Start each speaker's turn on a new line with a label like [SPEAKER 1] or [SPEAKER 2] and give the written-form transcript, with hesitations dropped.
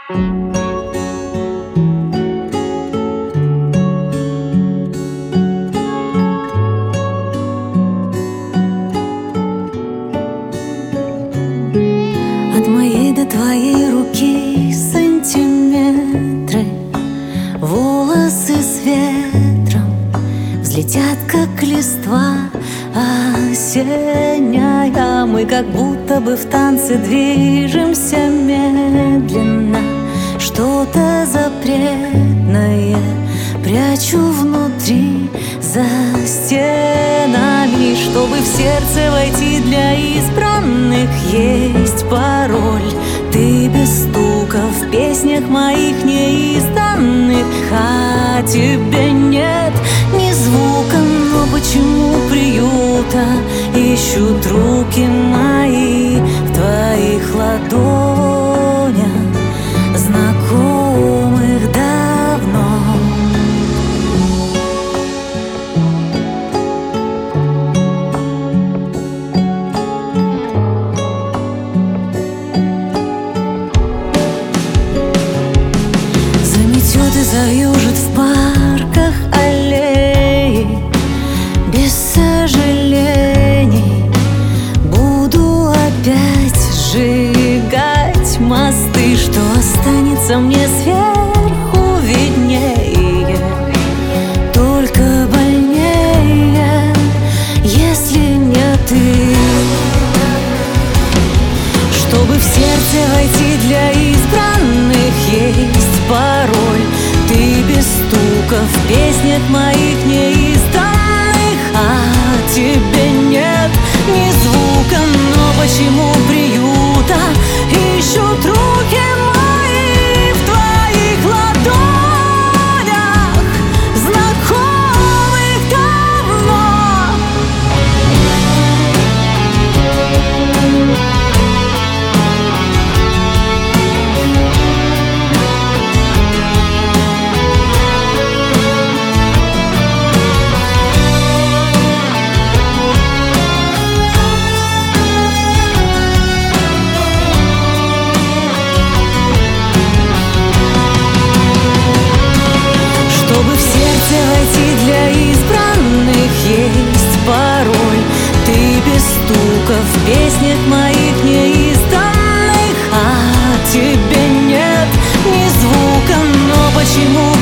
[SPEAKER 1] От моей до твоей руки сантиметры, волосы с ветром взлетят, как листва осенняя. Мы как будто бы в танце движемся медленно. Что-то запретное прячу внутри, за стенами. Чтобы в сердце войти, для избранных есть пароль. Ты без стука в песнях моих неизданных, а тебе нет ни звука. Но почему приюта ищут руки мои в твоих ладонях, знакомых давно? Заметет и завьюжит в парках аллеи без сожалений. Буду опять сжигать мосты. Что останется мне сверху виднее, только больнее, если не ты. Чтобы в сердце войти, для избранных есть пароль. Ты без стука в песнях моих неизданных, а тебе нет ни звука. Но почему приюта ищут руки мои в твоих ладонях, знакомых давно? Для избранных есть пароль. Ты без стука в песнях моих неизданных, а тебе нет ни звука. Но почему